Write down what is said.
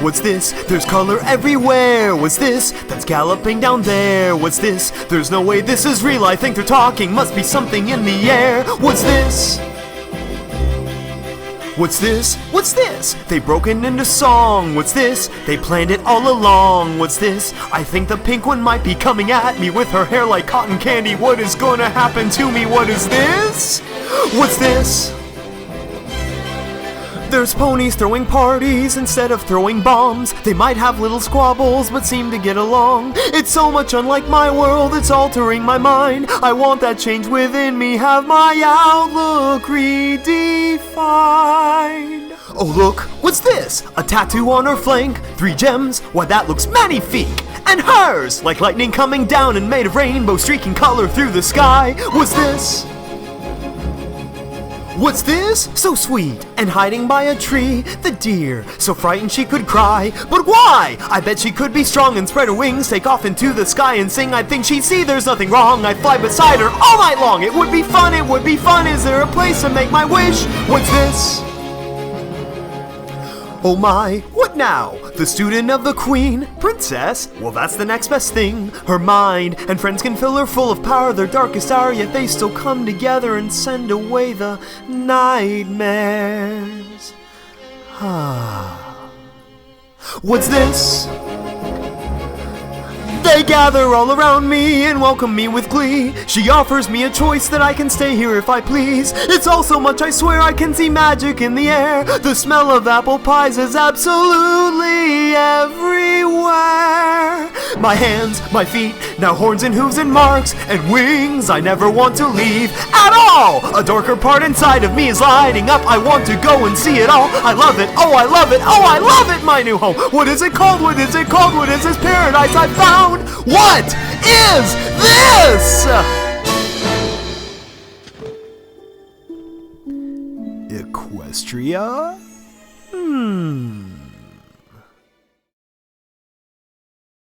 What's this? There's color everywhere. What's this? That's galloping down there. What's this? There's no way this is real. I think they're talking. Must be something in the air. What's this? What's this? What's this? They've broken into song. What's this? They planned it all along. What's this? I think the pink one might be coming at me with her hair like cotton candy. What is gonna happen to me? What is this? What's this? There's ponies throwing parties instead of throwing bombs. They might have little squabbles but seem to get along. It's so much unlike my world, it's altering my mind. I want that change within me, have my outlook redefined. Oh look, what's this? A tattoo on her flank, 3 gems, why that looks magnifique. And hers, like lightning coming down and made of rainbow streaking color through the sky. What's this? What's this? So sweet, and hiding by a tree, the deer, so frightened she could cry. But why? I bet she could be strong and spread her wings, take off into the sky and sing. I think she'd see there's nothing wrong. I'd fly beside her all night long. It would be fun, it would be fun. Is there a place to make my wish? What's this? Oh my, what now? The student of the queen? Princess? Well, that's the next best thing. Her mind and friends can fill her full of power, their darkest hour, yet they still come together and send away the nightmares. What's this? They gather all around me and welcome me with glee. She offers me a choice that I can stay here if I please. It's all so much, I swear I can see magic in the air. The smell of apple pies is absolutely everywhere. My hands, my feet, now horns and hooves and marks and wings. I never want to leave at all. A darker part inside of me is lighting up. I want to go and see it all. I love it, oh I love it, oh I love it, my new home. What is it called? What is it called? What is this paradise I found? What is this? Equestria?